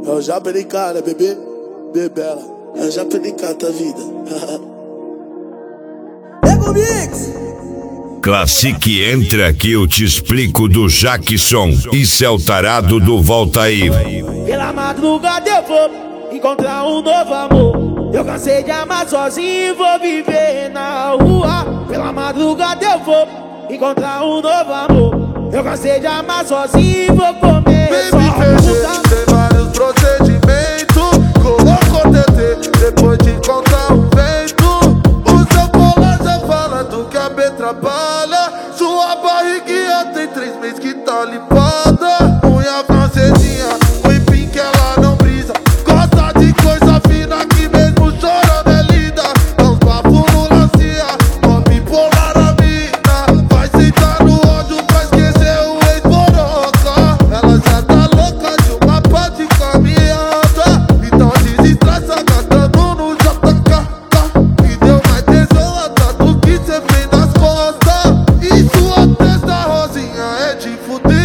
Eu já perdi cara, bebê, bebela. Eu já perdi cara da vida. Ego Mix! Classique, entra que eu te explico do Jackson. Isso é o tarado do Volta Aí. Pela madrugada eu vou encontrar um novo amor. Eu cansei de amar sozinho e vou viver na rua. Pela madrugada eu vou encontrar um novo amor. Eu cansei de amar sozinho e vou comer só puta. Tem vários procedimentos, colocou TT depois de encontrar o vento. O seu colar já fala do que a B trabalha. Sua barriguinha tem 3 meses que tá limpada. Unha francesinha, o empim que ela não brisa. Gosta de coisa fina que mesmo chorando é linda. Dá uns bafos no lancia, uma bipolar a mina. Vai sentar no ódio pra esquecer o ex-boroca. Ela já tá louca de uma pá de caminhada. Então desestressa gastando no JK. Me deu mais tesão atrás do que cê fez nas costas. E sua testa rosinha é de fuder.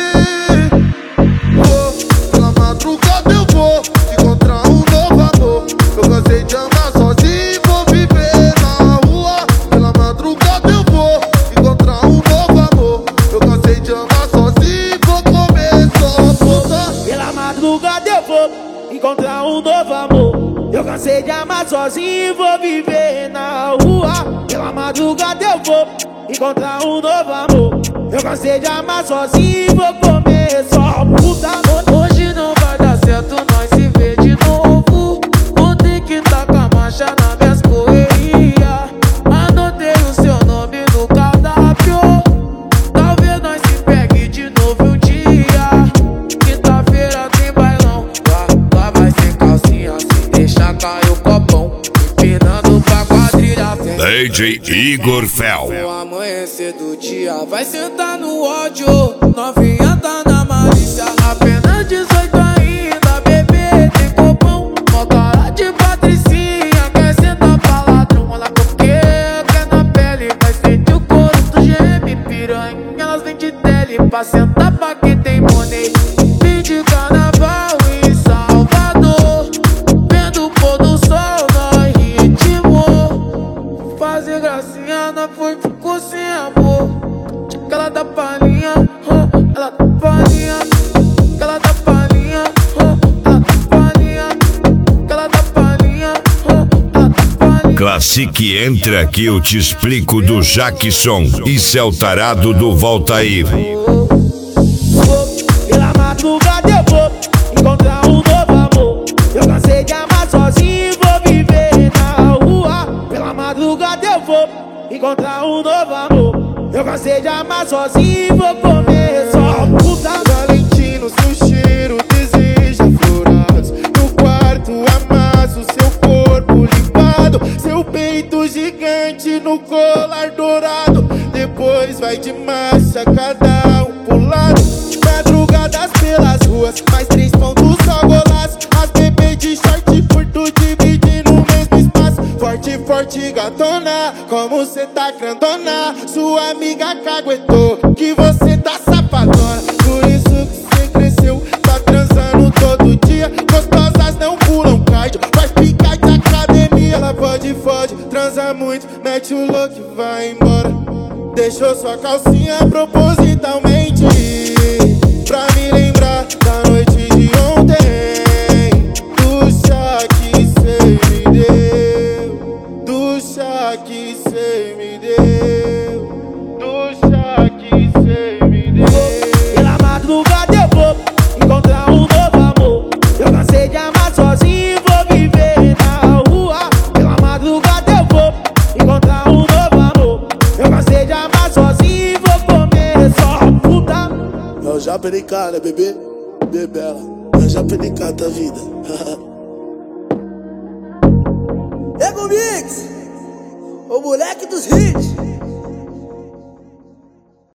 Pela madrugada eu vou encontrar um novo amor. Eu cansei de andar sozinho, vou viver na rua. Pela madrugada eu vou encontrar um novo amor. Eu cansei de andar sozinho, vou comer só puta. Pela madrugada eu vou encontrar um novo amor. Eu cansei de amar sozinho e vou viver na rua. Pela madrugada eu vou encontrar um novo amor. Eu cansei de amar sozinho e vou comer só puta. Hoje não vai dar certo, nós se vê de novo. Vou ter que tá com a marcha na minhas correrias. Anotei o seu nome no cardápio. Talvez nós se pegue de novo um dia. Quinta-feira tem bailão. Lá vai ser calcinha, se deixar cair o copão. Empinando pra quadrilha. DJ Igor Fel. O amanhecer do dia vai sentar no ódio. Novinha tá na malícia. Apenas 18 ainda, bebê tem copão. Mó cara de patricinha, quer sentar pra ladrão. Ela coqueia, quer na pele, mas sente o couro do geme. Piranha, elas vêm de tele pra sentar pra quem tem money. Vim de carnaval em Salvador, vendo o pôr do sol no ritmo. Fazer gracinha não foi, ficou sem amor. Ela dá palhinha, ela dá palhinha. Ela dá palhinha, ela dá palhinha. Ela dá palhinha, ela dá palhinha. Classique, entra que eu te explico do Jackson. Isso é o tarado do Volta Aí. Pela madrugada eu vou encontrar um novo amor. Eu cansei de amar sozinho e vou viver na rua. Pela madrugada eu vou encontrar um novo amor. Eu cansei de amar sozinho e vou comer só puta. Valentino, seu cheiro deseja florados. No quarto amasso seu corpo limpado. Seu peito gigante no colar dourado. Depois vai de marcha, cada um pro lado. Madrugadas pelas ruas, mais 3 pontos só golaço. As bebês de short curto dividindo o mesmo espaço. Forte, forte gatona, como cê tá grandona. Sua amiga caguetou que você tá safadona. Por isso que cê cresceu, tá transando todo dia. Gostosas não pulam cardio, faz picar de academia. Ela pode, transa muito, mete o louco e vai embora. Deixou sua calcinha propositalmente pra me lembrar da noite de ontem. Do chá que cê me deu, do chá que cê me deu, do chá que cê me deu. Pela madrugada eu vou encontrar um novo amor. Eu cansei de amar sozinho e vou viver na rua. Pela madrugada eu vou encontrar um novo amor. Eu cansei de amar sozinho e vou comer só puta. Eu já perdi cara, bebê, bebela. Eu já perdi cara da vida. Ego Mix! O moleque dos hits.